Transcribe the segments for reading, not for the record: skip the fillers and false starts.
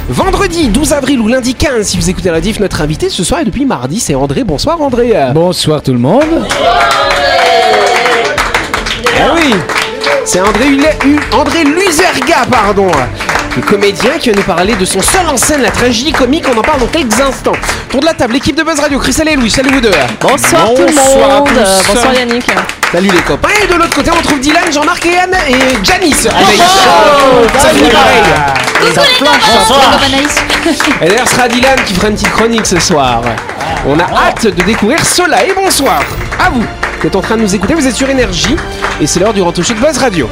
Vendredi 12 avril ou lundi 15, si vous écoutez la diff, notre invité ce soir et depuis mardi, c'est André. Bonsoir André. Bonsoir tout le monde. Ah oui, c'est André Luzerga, pardon. Le comédien qui va nous parler de son seul en scène, la tragédie comique. On en parle dans quelques instants. Tour de la table, l'équipe de Buzz Radio, Christelle et Louis, salut vous deux. Bonsoir tout le monde. Bonsoir Yannick. Salut les copains. Et de l'autre côté, on trouve Dylan, Jean-Marc et Anne et Janice. Salut pareil. Bonsoir. Et d'ailleurs, ce sera Dylan qui fera une petite chronique ce soir. On a hâte de découvrir cela. Et bonsoir à vous. Vous êtes en train de nous écouter, vous êtes sur Énergie. Et c'est l'heure du Ranto Show de Buzz Radio.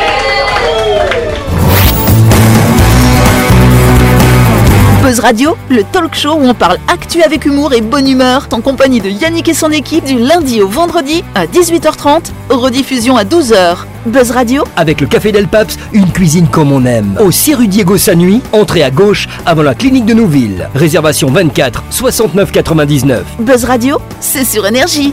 Buzz Radio, le talk show où on parle actu avec humour et bonne humeur, en compagnie de Yannick et son équipe du lundi au vendredi à 18h30, rediffusion à 12h. Buzz Radio avec le Café Del Paps, une cuisine comme on aime. Au 6 rue Diego Sanui, entrée à gauche avant la clinique de Nouville. Réservation 24 69 99. Buzz Radio, c'est sur Énergie.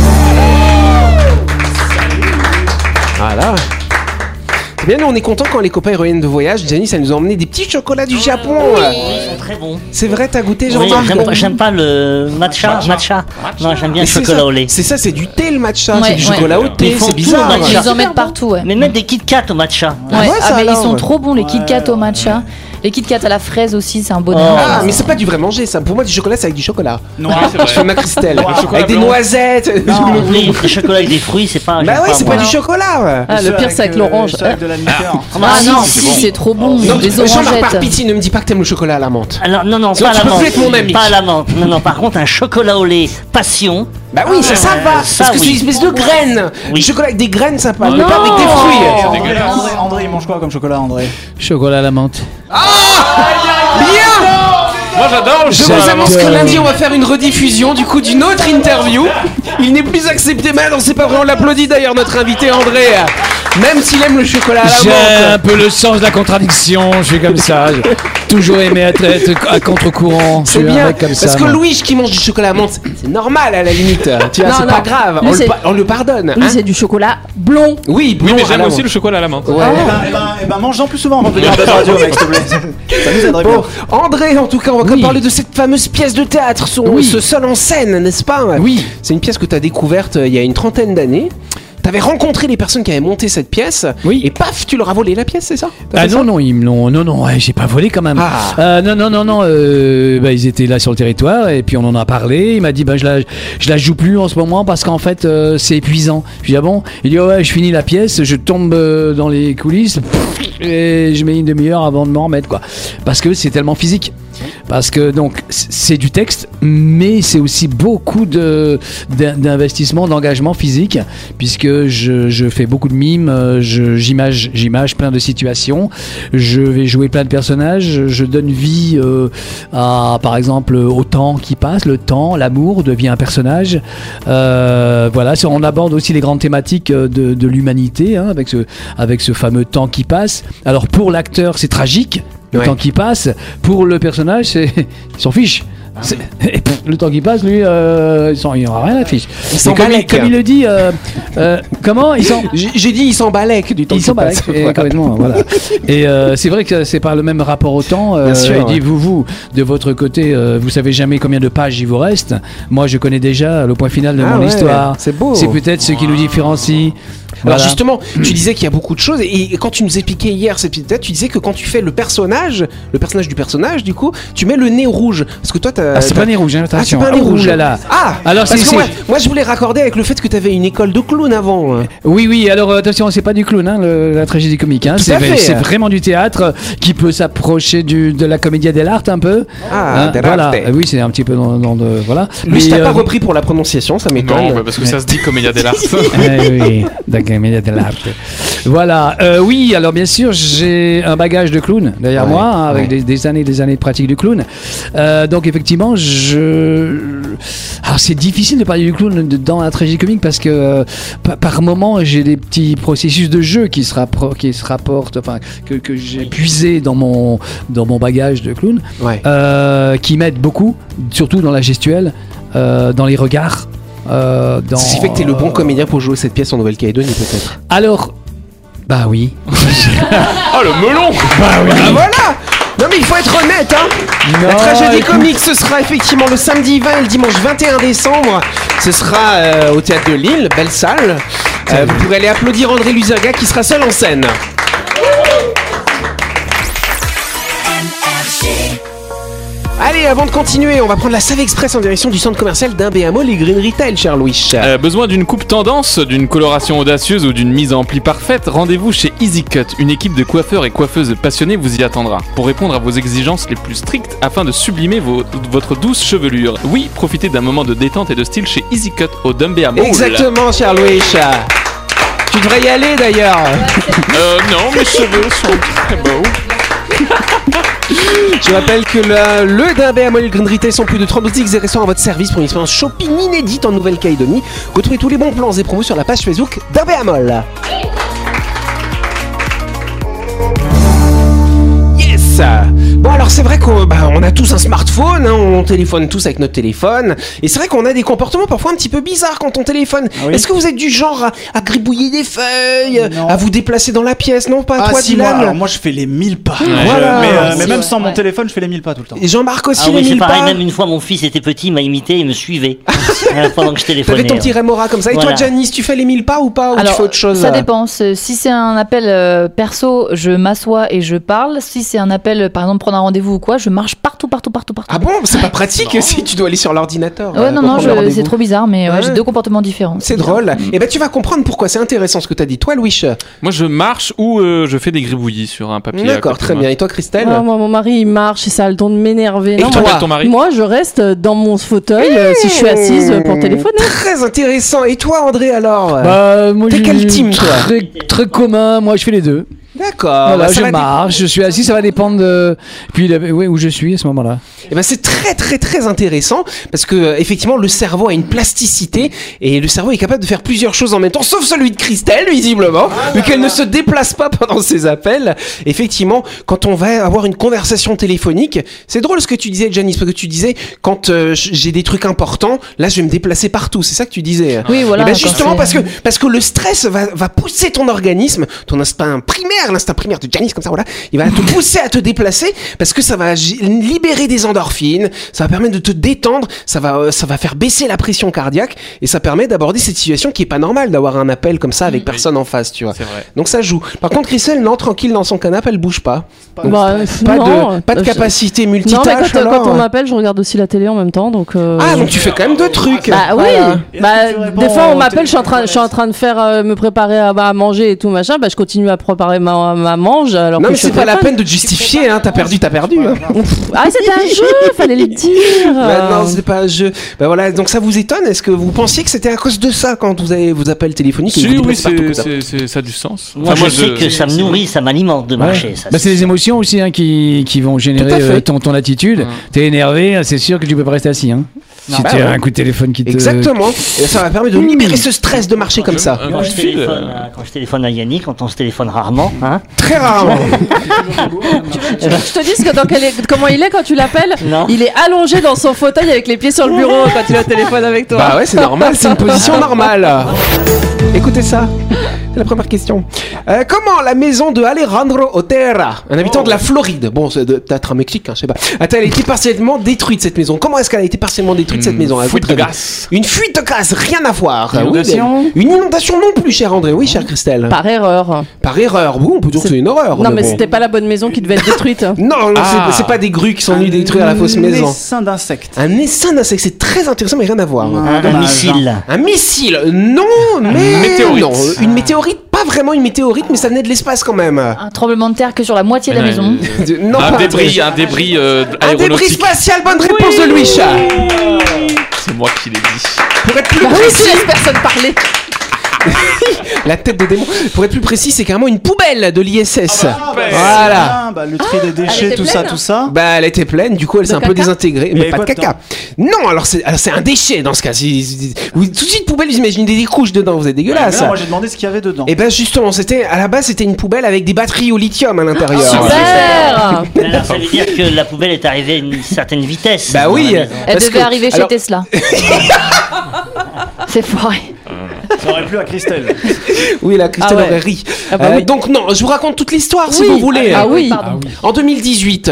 Voilà. Eh bien, nous, on est contents quand les copains reviennent de voyage. Janice, elle nous a emmené des petits chocolats du Japon. Oui, ils sont très bons. C'est vrai, t'as goûté, Oui, Jean-Marc? j'aime pas le matcha. Non, j'aime bien le chocolat au lait. C'est ça, c'est du thé le matcha. Ouais, c'est du ouais. chocolat au thé, Ils font c'est tout bizarre. au matcha. Ils en mettent partout, ouais. Mais mettre des Kit Kat au matcha. Ouais. Ouais, ça, mais ils alors. sont trop bons, les Kit Kat au matcha. Les Kit Kat à la fraise aussi, c'est un bonheur. Ah, mais c'est pas du vrai manger, ça. Pour moi, du chocolat, c'est avec du chocolat. Non, c'est vrai. Je fais ma Christelle. chocolat Avec des blanc. noisettes. Oui, le chocolat avec des fruits, c'est pas. Bah j'aime ouais, c'est pas moi. du chocolat. Ah, le pire, c'est avec l'orange. C'est avec de la liqueur. Ah non, si, si, c'est trop bon. Non, Les Jean-Marc, par orangettes. pitié, ne me dis pas que t'aimes le chocolat à la menthe. Alors, non, Sinon, pas à tu la peux plus menthe. être mon ami. Pas à la menthe. Non, par contre, un chocolat au lait passion. Bah oui, ça va. ça, Parce que c'est une oui. espèce de graine. Oui. Du chocolat avec des graines, ça passe. Mais Non. pas avec des fruits. André, il mange quoi comme chocolat, André? Chocolat à la menthe. Bien. Moi j'adore le Je chocolat. vous annonce que J'adore. lundi on va faire une rediffusion du coup d'une autre interview. Il n'est plus accepté, mais non c'est pas vrai, on l'applaudit d'ailleurs notre invité André. Même s'il aime le chocolat à la J'ai un menthe. peu le sens de la contradiction, je suis comme ça. J'ai toujours aimé être à contre-courant. Je C'est suis un bien, mec comme parce ça, que moi. Louis qui mange du chocolat à menthe, c'est normal à la limite. Tu vois, Non, c'est non. pas grave, Lui, c'est- on le pardonne. Lui, hein. c'est du chocolat blond. Oui, Oui, blond mais à j'aime la aussi menthe. le chocolat à la menthe. Ouais. Mange-en plus souvent avant de venir à Buzz Radio, mec, s'il te plaît. Ça nous aiderait bien. Bon, André, en tout cas, on va quand même Oui. parler de cette fameuse pièce de théâtre, Oui. ce seul en scène, n'est-ce pas? Oui. C'est une pièce que tu as découverte il y a une trentaine d'années. T'avais rencontré les personnes qui avaient monté cette pièce, Oui. et paf, tu leur as volé la pièce, c'est ça? T'as Ah fait ça non, ils me l'ont. Non, ouais, j'ai pas volé quand même. Ah. Non, ils étaient là sur le territoire et puis on en a parlé. Il m'a dit, je la joue plus en ce moment parce qu'en fait, c'est épuisant. Je lui ai dit, ah bon? Il dit, ouais, je finis la pièce, je tombe dans les coulisses et je mets une demi-heure avant de m'en remettre, quoi. Parce que c'est tellement physique. Parce que donc c'est du texte, mais c'est aussi beaucoup d'investissement, d'engagement physique, puisque je fais beaucoup de mimes, j'image plein de situations, je vais jouer plein de personnages, je donne vie par exemple au temps qui passe, le temps, l'amour devient un personnage. Voilà, on aborde aussi les grandes thématiques de l'humanité, hein, avec ce fameux temps qui passe. Alors pour l'acteur, c'est tragique. Le Ouais. temps qui passe, pour le personnage, il s'en fiche. Le temps qui passe, lui, il n'en a rien à fiche. s'en Mais comme balèque. il le dit, comment il s'en... J'ai dit, il s'en balèque du temps Il qui s'en passe. balèque, complètement, voilà. Et c'est vrai que c'est pas le même rapport au temps. Bien sûr, Il dit, ouais. vous, de votre côté, vous savez jamais combien de pages il vous reste. Moi, je connais déjà le point final de Ah mon ouais, histoire. c'est beau. C'est peut-être ce qui nous différencie. Alors Voilà. justement, tu disais qu'il y a beaucoup de choses, et quand tu nous expliquais hier cette petite tête, tu disais que quand tu fais le personnage du personnage, du coup, tu mets le nez rouge. Parce que toi, t'as... Ah, c'est pas nez rouge, hein, Ah, c'est attention. pas un nez Oh rouge. là là. Ah, Alors, parce c'est- que moi, je voulais raccorder avec le fait que tu avais une école de clown avant. Oui, alors attention, c'est pas du clown, hein, la tragédie comique. Hein, Tout à fait. c'est vraiment du théâtre qui peut s'approcher de la commedia dell'arte un peu. Ah, dell'arte. voilà. Oui, c'est un petit peu dans de voilà. Lui, t'as Mais, pas repris pour la prononciation, ça m'étonne. Non, mais parce que ça se dit Commedia dell'arte. oui, la commedia dell'arte. Voilà. Oui, alors bien sûr, j'ai un bagage de clown derrière Ouais, moi, hein, avec ouais. des années de pratique du clown. Donc effectivement, alors c'est difficile de parler du clown dans la tragédie comique parce que par moment j'ai des petits processus de jeu qui se rapportent, enfin que j'ai puisé dans mon bagage de clown, Ouais. qui m'aident beaucoup, surtout dans la gestuelle, dans les regards. C'est ce qui fait que t'es le bon comédien pour jouer cette pièce en Nouvelle-Calédonie, peut-être. Alors, bah oui. Oh le melon. Ah voilà. Non mais il faut être honnête, hein. La tragédie comique, ce sera effectivement le samedi 20 et le dimanche 21 décembre. Ce sera au Théâtre de Lille, belle salle. Vous pourrez aller applaudir André Luzerga qui sera seul en scène. Allez, avant de continuer, on va prendre la Save Express en direction du centre commercial d'Imbéamol et Green Retail, cher Louis. Besoin d'une coupe tendance, d'une coloration audacieuse ou d'une mise en pli parfaite? Rendez-vous chez Easy Cut. Une équipe de coiffeurs et coiffeuses passionnés vous y attendra pour répondre à vos exigences les plus strictes afin de sublimer votre douce chevelure. Oui, profitez d'un moment de détente et de style chez Easy Cut au d'Imbéamol. Exactement, cher Louis. Tu devrais y aller d'ailleurs. Non, mes cheveux sont très beaux. Je rappelle que le d'Imbéamol et Green Retail sont plus de 30 boutiques et restaurants à votre service pour une expérience shopping inédite en Nouvelle-Calédonie. Retrouvez tous les bons plans et promos sur la page Facebook d'Imbéamol. Yes. Bon alors c'est vrai qu'on a tous un smartphone, hein, on téléphone tous avec notre téléphone. Et c'est vrai qu'on a des comportements parfois un petit peu bizarres quand on téléphone. Oui. Est-ce que vous êtes du genre à gribouiller des feuilles, Non. à vous déplacer dans la pièce? Non, pas toi, si, Dylan. moi je fais les 1000 pas. Voilà. Mais même sans mon Ouais. téléphone, je fais les 1000 pas tout le temps. Et Jean-Marc aussi, Ah oui, les c'est 1000 pareil, pas. même une fois mon fils était petit, il m'a imité et me suivait pendant que je téléphonais. T'avais ton petit Rémora comme ça. Et Voilà. toi, Janice, tu fais les 1000 pas ou pas? Ou tu fais autre chose? ça dépend. Si c'est un appel perso, je m'assois et je parle. Si c'est un appel, par exemple, prendre un rendez-vous ou quoi, je marche partout. Ah bon? C'est pas pratique si tu dois aller sur l'ordinateur. Ouais, non, pour prendre le rendez-vous. c'est trop bizarre, mais Ouais. j'ai deux comportements différents. C'est drôle. Et ben tu vas comprendre pourquoi c'est intéressant ce que t'as dit. Toi, Louis. Moi, je marche ou je fais des gribouillis sur un papier. à D'accord, côté de très moi. bien. Et toi, Christelle? Moi, mon mari, il marche et ça a le don de m'énerver. Et Non, toi moi, ton mari? moi, je reste dans mon fauteuil si je suis assise pour téléphoner. Très intéressant. Et toi, André, alors? Moi, T'es je- quel team, toi? Très commun, moi je fais les deux. D'accord. Voilà, Ça je va marche, je suis assis, ça va dépendre de. Puis où je suis à ce moment-là. Eh ben c'est très très très intéressant parce que effectivement le cerveau a une plasticité et le cerveau est capable de faire plusieurs choses en même temps, sauf celui de Christelle visiblement, vu qu'elle ne se déplace pas pendant ses appels. Effectivement, quand on va avoir une conversation téléphonique, c'est drôle ce que tu disais, Janice, parce que tu disais quand j'ai des trucs importants, là je vais me déplacer partout. C'est ça que tu disais. Oui, voilà. Eh ben quand justement c'est- parce que le stress va pousser ton organisme, ton instinct primaire, l'instinct primaire de Janice comme ça, voilà, il va te pousser à te déplacer parce que ça va libérer des endorphines, ça va permettre de te détendre, ça va faire baisser la pression cardiaque et ça permet d'aborder cette situation qui est pas normale d'avoir un appel comme ça avec personne en face, tu vois. C'est vrai. Donc ça joue. Par contre, Christelle, non, tranquille dans son canapé, elle bouge pas. Donc, Bah, pas non. de capacité Non, multitâche. mais quand alors. on m'appelle, je regarde aussi la télé en même temps. Donc, Ah, donc tu fais quand même deux trucs. Bah oui, Voilà. Est-ce que tu réponds des fois on au m'appelle, je suis en train de faire me préparer à manger et tout machin, je continue à préparer ma mange alors Non que mais je c'est suis pas au la téléphone. peine de te justifier, hein. T'as perdu. Hein. Ah, c'était un jeu, fallait le dire. Bah non, c'est pas un jeu. Bah voilà, donc ça vous étonne? Est-ce que vous pensiez que c'était à cause de ça quand vous avez vos appels téléphoniques et Si, vous oui, déplacez partout comme ça? ça a du sens. Moi, je sais que ça me nourrit, ça m'alimente de marcher. Ça, C'est les émotions aussi qui vont Tout à générer fait. ton attitude. T'es énervé, c'est sûr que tu peux pas rester assis. Hein. Si bah tu as ouais. un coup de téléphone qui te. Exactement. Et ça va permettre de libérer ce stress de marcher comme ça. Quand je téléphone à Yannick, quand on se téléphone rarement, hein. Très rarement. Je te dis comment il est quand tu l'appelles. Non. Il est allongé dans son fauteuil avec les pieds sur le bureau quand il a le téléphone avec toi. Bah ouais, c'est normal, c'est une position normale. Écoutez ça. C'est la première question. Comment la maison de Alejandro Otero, un habitant de la Floride, bon, c'est peut-être un Mexique, hein, je sais pas, a-t-elle été partiellement détruite cette maison? Comment est-ce qu'elle a été partiellement détruite cette maison? Fuite de gaz. Une fuite de gaz, rien à voir. Inondation. Oui, une inondation non plus, cher André. Oui, cher Christelle. Par erreur. Par erreur. Oui, on peut dire que c'est une horreur. Non, mais bon. c'était pas la bonne maison qui devait être détruite. Non, c'est pas des grues qui sont venues détruire la fausse maison. Un essaim d'insectes. Un essaim d'insectes, c'est très intéressant, mais rien à voir. Un missile. Un missile, non, mais météorite. non, une météorite, pas vraiment une météorite, mais ça venait de l'espace quand même. Un tremblement de terre que sur la moitié de la maison. Non, Un pas débris un débris aéronautique. spatial. Bonne réponse de Louis. C'est moi qui l'ai dit. Pour être plus Bah oui, tu précis, laisses personne parler. la tête de démon. Pour être plus précis, c'est carrément une poubelle de l'ISS. Voilà. Voilà. Bah, le tri des déchets, était tout ça, pleine. tout ça. Bah, elle était pleine, du coup, elle s'est un peu caca désintégrée. Mais Mais pas de quoi caca. Non, alors c'est un déchet dans ce cas. Vous, tout de suite, poubelle, vous imaginez des couches dedans, vous êtes dégueulasse. Non, moi j'ai demandé ce qu'il y avait dedans. Et ben justement, à la base, c'était une poubelle avec des batteries au lithium à l'intérieur. Super. Mais alors, ça veut dire que la poubelle est arrivée à une certaine vitesse. Bah dans oui. la maison. Elle Parce devait que- arriver chez alors- Tesla. C'est foiré. Ça aurait plu à Christelle. Oui, la Christelle Ah ouais. aurait ri. Ah bah oui. Donc non, je vous raconte toute l'histoire si Oui. vous voulez. Ah oui. En 2018,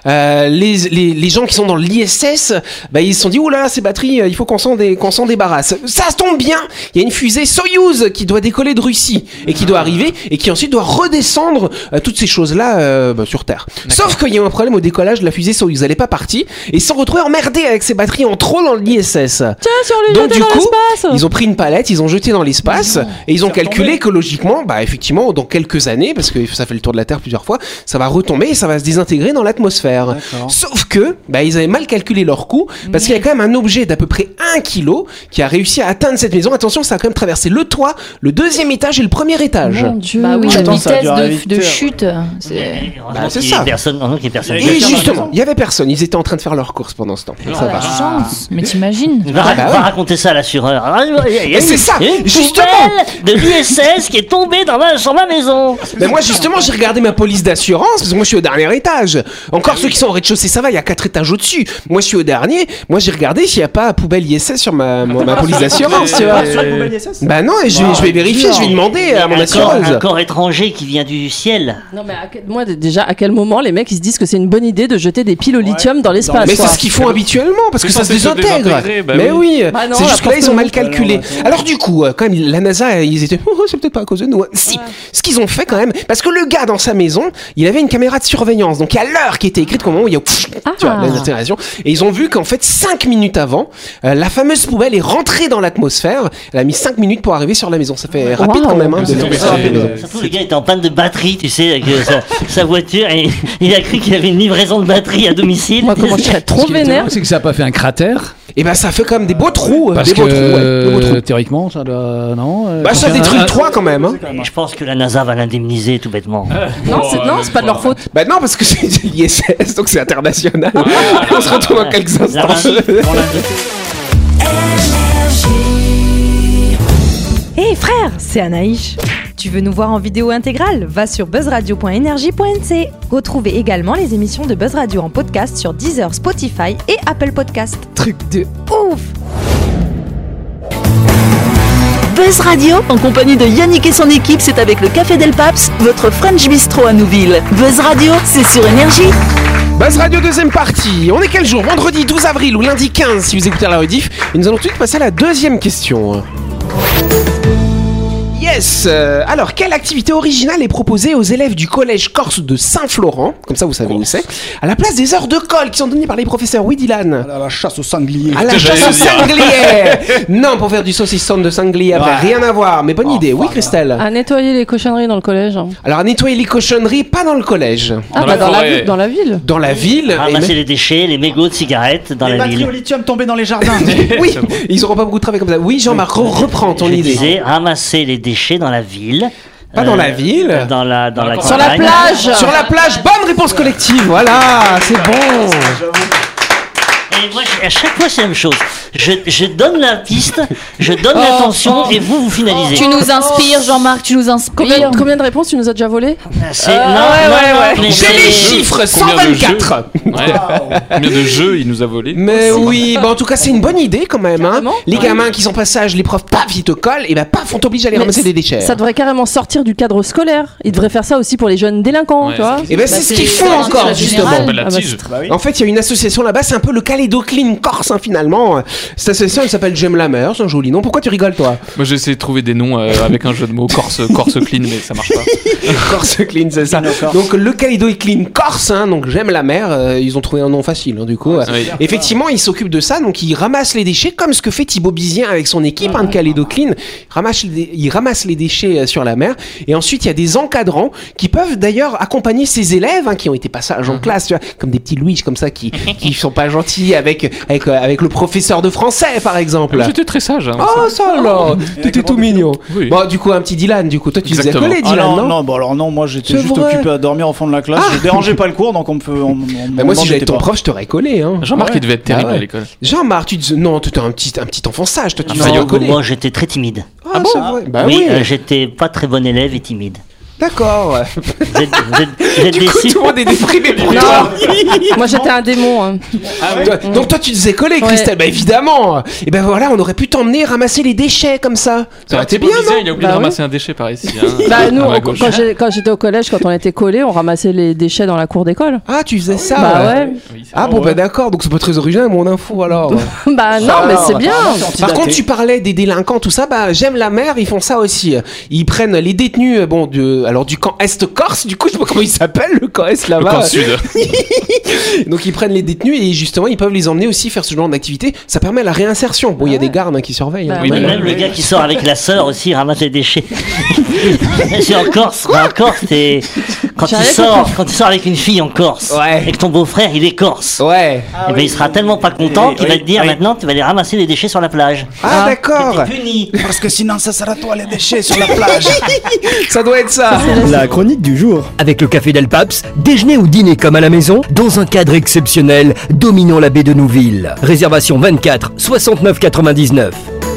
les gens qui sont dans l'ISS, bah, ils se sont dit, oula, ces batteries, il faut qu'on s'en débarrasse. Ça tombe bien, il y a une fusée Soyouz qui doit décoller de Russie et qui doit arriver et qui ensuite doit redescendre toutes ces choses-là sur Terre. Sauf qu'il y a eu un problème au décollage de la fusée Soyouz, elle est pas partie et ils se sont retrouvés emmerdés avec ces batteries en trop dans l'ISS. Tiens, sur les Donc jeter du dans coup, l'espace. ils ont pris une palette, ils ont jeté dans l'espace et ils ont calculé que logiquement, bah effectivement, dans quelques années, parce que ça fait le tour de la Terre plusieurs fois, ça va retomber et ça va se désintégrer dans l'atmosphère. D'accord. Sauf que, bah ils avaient mal calculé leur coût parce qu'il y a quand même un objet d'à peu près 1 kilo qui a réussi à atteindre cette maison. Attention, ça a quand même traversé le toit, le 2e étage et le 1er étage. Mon Dieu. Bah oui, la Attends, ça a vitesse dû arriver de vite, chute. C'est... c'est ça. Heureusement qu'il y ait personne. Il y a Et quelqu'un dans la justement, maison. il y avait personne. Ils étaient en train de faire leurs courses pendant ce temps. Ça la va. chance. Mais t'imagines? Va, bah va ouais. raconter ça à l'assureur. Ah, il y a Et c'est ça, une justement. poubelle de l'ISS qui est tombée sur ma maison. Mais moi justement j'ai regardé ma police d'assurance parce que moi je suis au dernier étage. Encore ceux qui sont au rez-de-chaussée ça va, il y a 4 étages au-dessus. Moi je suis au dernier. Moi j'ai regardé s'il n'y a pas poubelle ISS sur ma police d'assurance, tu vois. Sur la poubelle ISS. Bah non, et je vais vérifier, je vais demander à mon Un assureuse. corps étranger qui vient du ciel. Non, mais moi, déjà, à quel moment les mecs ils se disent que c'est une bonne idée de jeter des piles au lithium dans l'espace? Mais quoi. c'est ce qu'ils font habituellement parce que C'est ça se censé se désintègre. désintégrer, bah Mais oui, Bah non, c'est la juste que là preuve ils ont que mal non. calculé. Bah non, Alors du coup, quand même la NASA ils étaient c'est peut-être pas à cause de nous. Si, ce qu'ils ont fait quand même parce que le gars dans sa maison, il avait une caméra de surveillance. Donc il y a l'heure qui était écrite au moment où il y a tu vois, l'incinération et ils ont vu qu'en fait 5 minutes avant, la fameuse poubelle est rentrée dans l'atmosphère. Elle a mis 5 minutes pour arriver sur la maison. Ça fait rapide quand même hein, de C'est- faire ça c'est- rapide. Surtout le gars était en panne de batterie, tu sais, avec sa voiture, et il a cru qu'il avait une livraison de batterie à domicile. Moi, comment je serais trop Ce qui est vénère. étonnant, c'est que ça n'a pas fait un cratère. Et ben ça fait quand même des beaux trous, Parce des que beaux trous, ouais, des beaux trous. théoriquement, ça doit. Non Bah ça détruit le toit quand même. Hein. Et je pense que la NASA va l'indemniser tout bêtement. Non, c'est pas de leur faute. Bah non parce que c'est l'ISS donc c'est international. On se retrouve dans quelques La instants. Russie. Hé frère, c'est Anaïs. Tu veux nous voir en vidéo intégrale? Va sur buzzradio.energie.nc. Retrouvez également les émissions de Buzz Radio en podcast sur Deezer, Spotify et Apple Podcast. Truc de ouf! Buzz Radio, en compagnie de Yannick et son équipe, c'est avec le Café Del Paps, votre French Bistro à Nouville. Buzz Radio, c'est sur Énergie. Buzz Radio deuxième partie. On est quel jour? Vendredi 12 avril ou lundi 15 si vous écoutez la rediff. Et nous allons tout de suite passer à la deuxième question. Yes. Alors, quelle activité originale est proposée aux élèves du collège corse de Saint-Florent, comme ça vous savez où c'est, à la place des heures de colle qui sont données par les professeurs? Oui, Dylan. À la chasse au sanglier. À la chasse au sanglier. Non, pour faire du saucisson de sanglier après, rien à voir. Mais bonne idée. Oui, Christelle. À nettoyer les cochonneries dans le collège. Alors, à nettoyer les cochonneries, pas dans le collège. Ah, Dans bah la dans la forêt. ville. Dans la ville. Dans la ville. et Ramasser même- les déchets, les mégots de cigarettes dans Les la batteries au ville. lithium tombées dans les jardins. Oui, ils auront pas beaucoup de travail comme ça. Oui, Jean-Marc, reprends ton Je idée. disais ramasser les déchets dans la ville. Pas dans la ville. Dans la Sur la campagne. plage. Sur la plage, bonne réponse collective, voilà, c'est bon. Et moi, à chaque fois, c'est la même chose. Je donne la piste, je donne l'intention, et vous finalisez. Tu nous inspires, Jean-Marc, tu nous inspires. Combien de réponses tu nous as déjà volé? C'est... J'ai mais c'est- les chiffres, Combien de 124. Ouais. Combien de jeux il nous a volé? Mais oui, bah en tout cas c'est une bonne idée quand même. Hein. Carrément. Les gamins qui sont passage, les profs, paf, ils te collent, et bah paf, on t'oblige à aller Mais ramasser des déchets. Ça devrait carrément sortir du cadre scolaire. Ils devraient faire ça aussi pour les jeunes délinquants, Ouais, tu vois. Et ben c'est ce qu'ils font encore la justement. générale. Bah, la Ah bah, tige. Bah oui. En fait, il y a une association là-bas, c'est un peu le Calédo Clean Corse hein, finalement. Cette association, elle s'appelle J'aime la mer, c'est un joli nom. Pourquoi tu rigoles toi? Moi j'ai essayé de trouver des noms avec un jeu de mots Corse clean mais ça marche pas. Corse Clean, c'est ça. Corse. Donc le Calédo Clean Corse, hein, donc J'aime la mer, ils ont trouvé un nom facile hein, du coup. Oui. Effectivement, ils s'occupent de ça, donc ils ramassent les déchets comme ce que fait Thibaut Bizien avec son équipe hein, de Calédo Clean. Ils ramassent les déchets sur la mer et ensuite il y a des encadrants qui peuvent d'ailleurs accompagner ces élèves hein, qui ont été passage en classe, tu vois, comme des petits Louis comme ça qui sont pas gentils avec le professeur de français par exemple. J'étais très sage. Hein, Oh ça là, t'étais tout mignon. Oui. Bon du coup un petit Dylan, du coup toi tu faisais Exactement. coller Ah Dylan non, non, non, bon alors non, moi j'étais C'est juste vrai. occupé à dormir au fond de la classe. Je dérangeais pas le cours, donc on me fait. Bah, moi si j'avais ton prof je t'aurais collé hein. Jean-Marc Ouais. il devait être terrible Ah ouais. à l'école. Jean-Marc, tu disais non, tu étais un petit enfant sage, toi tu Non, faisais coller. moi, j'étais très timide. Ah bon? Bah oui, oui. j'étais pas très bon élève et timide. D'accord. Vous êtes Du coup, déçus? tout le monde est déprimé pour toi. Moi j'étais un démon. Hein. Donc toi, tu faisais coller, Christelle. Bah évidemment. Et ben voilà, on aurait pu t'emmener ramasser les déchets comme ça. Ça aurait été bien, non? Il a oublié de ramasser un déchet par ici. Bah nous, à ma gauche. quand j'étais au collège, quand on était collés, on ramassait les déchets dans la cour d'école. Ah, tu faisais ça? Bah ouais. Ah bon, bah d'accord. Donc c'est pas très original, mon info alors. Bah non, mais c'est bien. Par contre, tu parlais des délinquants, tout ça. Bah j'aime la mer, ils font ça aussi. Ils prennent les détenus, bon, du camp Est Corse. Du coup, je sais pas comment il s'appelle le camp Est là-bas. Le camp Sud. Donc ils prennent les détenus et justement ils peuvent les emmener aussi faire ce genre d'activité. Ça permet la réinsertion. Bon, il y a des gardes qui surveillent. Bah, Oui, mais même le gars qui sort avec la sœur aussi ramasse les déchets. C'est en Corse. C'est quand tu sors avec une fille en Corse et que ton beau-frère il est corse. Ouais. Et ben il sera tellement pas content qu'il va te dire maintenant tu vas aller ramasser les déchets sur la plage. Ah d'accord. T'es puni. Parce que sinon, ça sera toi les déchets sur la plage. Ça doit être ça. La chronique du jour. Avec le Café Del Paps, déjeuner ou dîner comme à la maison, dans un cadre exceptionnel, dominant la baie de Nouville. Réservation 24 69 99.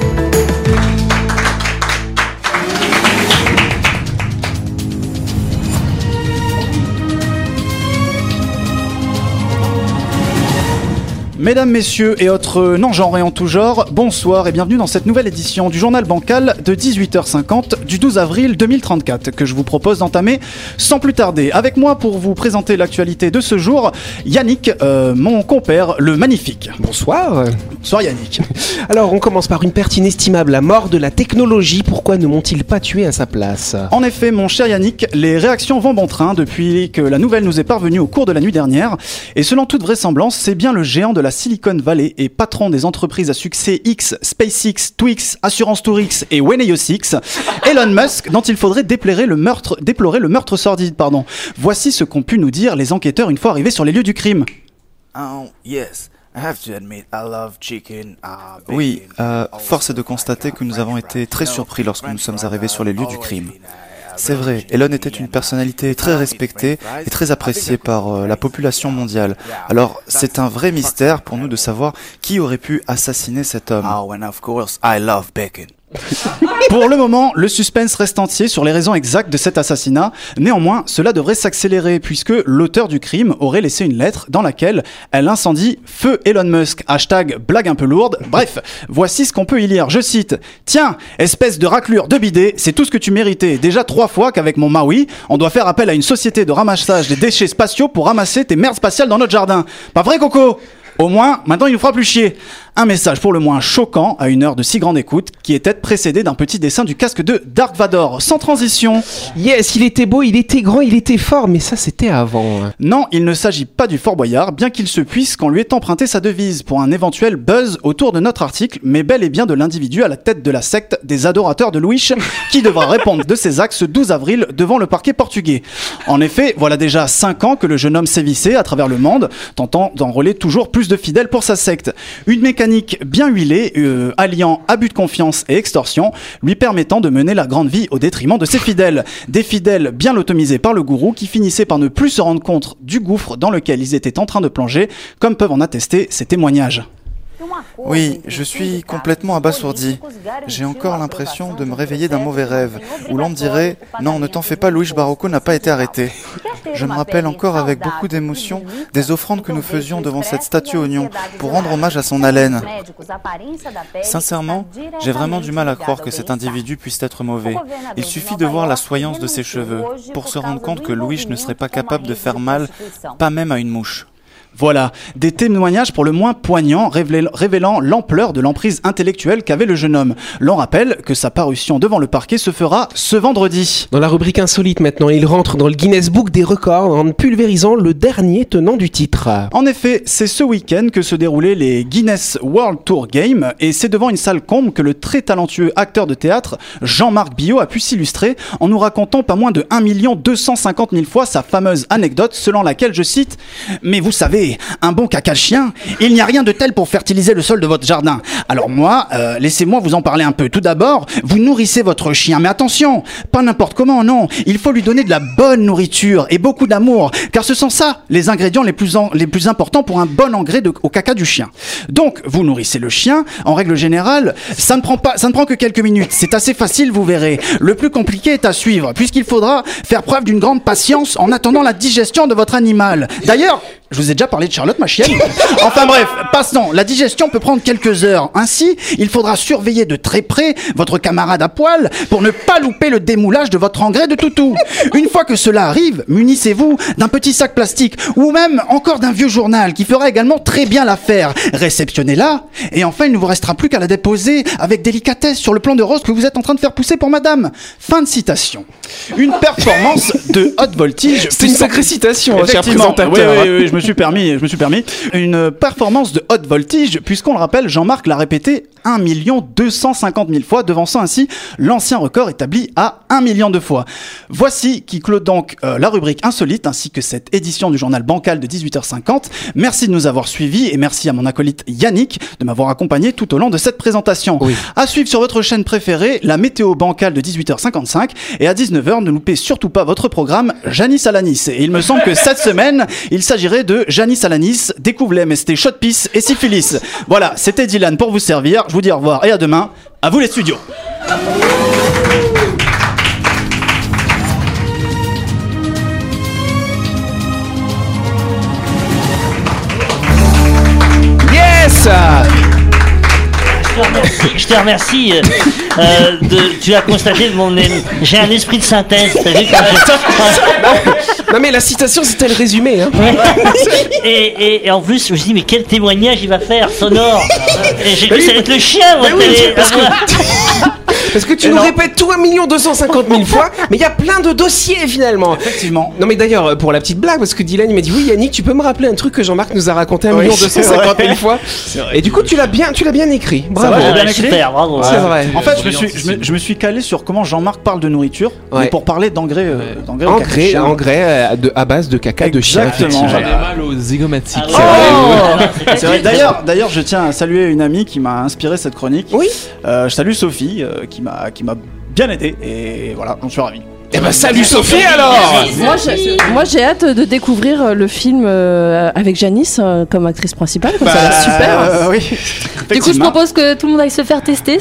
Mesdames, messieurs et autres non-genrés en tout genre, bonsoir et bienvenue dans cette nouvelle édition du journal bancal de 18h50 du 12 avril 2034 que je vous propose d'entamer sans plus tarder. Avec moi pour vous présenter l'actualité de ce jour, Yannick, mon compère, le magnifique. Bonsoir. Bonsoir Yannick. Alors on commence par une perte inestimable, la mort de la technologie. Pourquoi ne m'ont-ils pas tué à sa place? En effet, mon cher Yannick, les réactions vont bon train depuis que la nouvelle nous est parvenue au cours de la nuit dernière. Et selon toute vraisemblance, c'est bien le géant de la Silicon Valley et patron des entreprises à succès X, SpaceX, Twix, Assurance Tourix et Weneosix, Elon Musk, dont il faudrait déplorer le meurtre sordide. Voici ce qu'ont pu nous dire les enquêteurs une fois arrivés sur les lieux du crime. Oui, force est de constater que nous avons été très surpris lorsque nous sommes arrivés sur les lieux du crime. C'est vrai, Elon était une personnalité très respectée et très appréciée par la population mondiale. Alors, c'est un vrai mystère pour nous de savoir qui aurait pu assassiner cet homme. Pour le moment, le suspense reste entier sur les raisons exactes de cet assassinat. Néanmoins, cela devrait s'accélérer puisque l'auteur du crime aurait laissé une lettre dans laquelle elle incendie Feu Elon Musk, #blague un peu lourde. Bref, voici ce qu'on peut y lire. Je cite: Tiens, espèce de raclure de bidet, c'est tout ce que tu méritais. Déjà 3 fois qu'avec mon Maui, on doit faire appel à une société de ramassage des déchets spatiaux pour ramasser tes merdes spatiales dans notre jardin. Pas vrai, Coco ? Au moins, maintenant il nous fera plus chier. Un message pour le moins choquant à une heure de si grande écoute qui était précédé d'un petit dessin du casque de Dark Vador. Sans transition. Yes, il était beau, il était grand, il était fort, mais ça c'était avant. Non, il ne s'agit pas du Fort Boyard, bien qu'il se puisse qu'on lui ait emprunté sa devise pour un éventuel buzz autour de notre article, mais bel et bien de l'individu à la tête de la secte des adorateurs de Louis, qui devra répondre de ses actes ce 12 avril devant le parquet portugais. En effet, voilà déjà 5 ans que le jeune homme sévissait à travers le monde, tentant d'enrôler toujours plus de fidèles pour sa secte. Une mécanique bien huilée, alliant abus de confiance et extorsion, lui permettant de mener la grande vie au détriment de ses fidèles. Des fidèles bien lotomisés par le gourou qui finissaient par ne plus se rendre compte du gouffre dans lequel ils étaient en train de plonger, comme peuvent en attester ces témoignages. Oui, je suis complètement abasourdi. J'ai encore l'impression de me réveiller d'un mauvais rêve, où l'on me dirait « Non, ne t'en fais pas, Luis Barroco n'a pas été arrêté ». Je me rappelle encore avec beaucoup d'émotion des offrandes que nous faisions devant cette statue oignon pour rendre hommage à son haleine. Sincèrement, j'ai vraiment du mal à croire que cet individu puisse être mauvais. Il suffit de voir la soyance de ses cheveux pour se rendre compte que Luis ne serait pas capable de faire mal, pas même à une mouche. Voilà, des témoignages pour le moins poignants révélant l'ampleur de l'emprise intellectuelle qu'avait le jeune homme. L'on rappelle que sa parution devant le parquet se fera ce vendredi. Dans la rubrique insolite maintenant, il rentre dans le Guinness Book des records en pulvérisant le dernier tenant du titre. En effet, c'est ce week-end que se déroulaient les Guinness World Tour Games et c'est devant une salle comble que le très talentueux acteur de théâtre Jean-Marc Billot a pu s'illustrer en nous racontant pas moins de 1 250 000 fois sa fameuse anecdote selon laquelle, je cite, « Mais vous savez, écoutez, un bon caca de chien, il n'y a rien de tel pour fertiliser le sol de votre jardin. Alors moi, laissez-moi vous en parler un peu. Tout d'abord, vous nourrissez votre chien, mais attention, pas n'importe comment, non. Il faut lui donner de la bonne nourriture et beaucoup d'amour, car ce sont ça les ingrédients les plus importants pour un bon engrais au caca du chien. Donc, vous nourrissez le chien. En règle générale, ça ne prend que quelques minutes. C'est assez facile, vous verrez. Le plus compliqué est à suivre, puisqu'il faudra faire preuve d'une grande patience en attendant la digestion de votre animal. D'ailleurs, je vous ai déjà parlé de Charlotte, ma chienne. Enfin bref, passons. La digestion peut prendre quelques heures. Ainsi, il faudra surveiller de très près votre camarade à poil pour ne pas louper le démoulage de votre engrais de toutou. Une fois que cela arrive, munissez-vous d'un petit sac plastique ou même encore d'un vieux journal qui fera également très bien l'affaire. Réceptionnez-la et enfin, il ne vous restera plus qu'à la déposer avec délicatesse sur le plant de rose que vous êtes en train de faire pousser pour madame. Fin de citation. Une performance de haute voltige. C'est une sacrée citation, cher Effectivement. présentateur. Oui, je me suis permis. Une performance de haute voltige, puisqu'on le rappelle, Jean-Marc l'a répété 1 250 000 fois, devançant ainsi l'ancien record établi à 1 million de fois. Voici qui clôt donc la rubrique insolite, ainsi que cette édition du journal bancal de 18h50. Merci de nous avoir suivis et merci à mon acolyte Yannick de m'avoir accompagné tout au long de cette présentation. Oui. À suivre sur votre chaîne préférée, la météo bancale de 18h55 et à 19h, ne loupez surtout pas votre programme Janis Alanis. Et il me semble que cette semaine, il s'agirait de Janis Alanis, découvre les MST, shot pisse et syphilis. Voilà, c'était Dylan pour vous servir. Je vous dis au revoir et à demain. À vous les studios. Yes. Je te remercie. Tu as constaté j'ai un esprit de synthèse. T'as vu Non mais la citation c'était le résumé. Hein. Et en plus je me suis dit mais quel témoignage il va faire sonore. Et j'ai cru que ça allait être le chien. Parce que tu nous répètes tout 1 250 000 fois, mais il y a plein de dossiers finalement. Effectivement. Non mais d'ailleurs, pour la petite blague, parce que Dylan il m'a dit oui Yannick, tu peux me rappeler un truc que Jean-Marc nous a raconté 1 250 000 fois. Et du coup tu l'as bien écrit. Bravo. Ça va, bien écrit. Super, bravo. C'est vrai. En fait, je me suis calé sur comment Jean-Marc parle de nourriture, mais pour parler d'engrais, engrais à base de caca de chien. Exactement. J'en ai mal aux zygomatiques. C'est vrai. D'ailleurs, je tiens à saluer une amie qui m'a inspiré cette chronique. Oui. Je salue Sophie, qui m'a bien aidé et voilà, j'en suis ravi. Eh ben salut Sophie alors. Moi j'ai hâte de découvre le film avec Janice comme actrice principale, comme ça a l'air super. Oui. Du coup je propose que tout le monde aille se faire tester.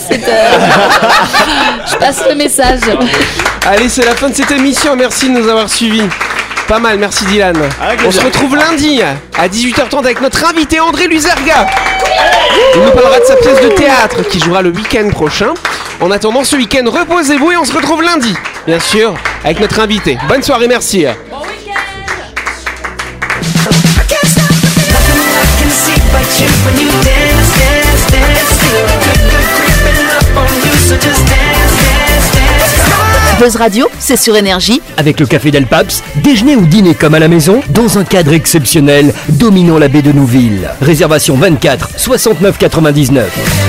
Je passe le message. Allez, c'est la fin de cette émission, merci de nous avoir suivis. Pas mal, merci Dylan. On se retrouve lundi à 18h30 avec notre invité André Luzerga. Il nous parlera de sa pièce de théâtre qui jouera le week-end prochain. En attendant ce week-end, reposez-vous et on se retrouve lundi, bien sûr, avec notre invité. Bonne soirée, merci. Bon week-end. Buzz Radio, c'est sur Énergie. Avec le café Del Paps, déjeuner ou dîner comme à la maison, dans un cadre exceptionnel, dominant la baie de Nouville. Réservation 24 69 99.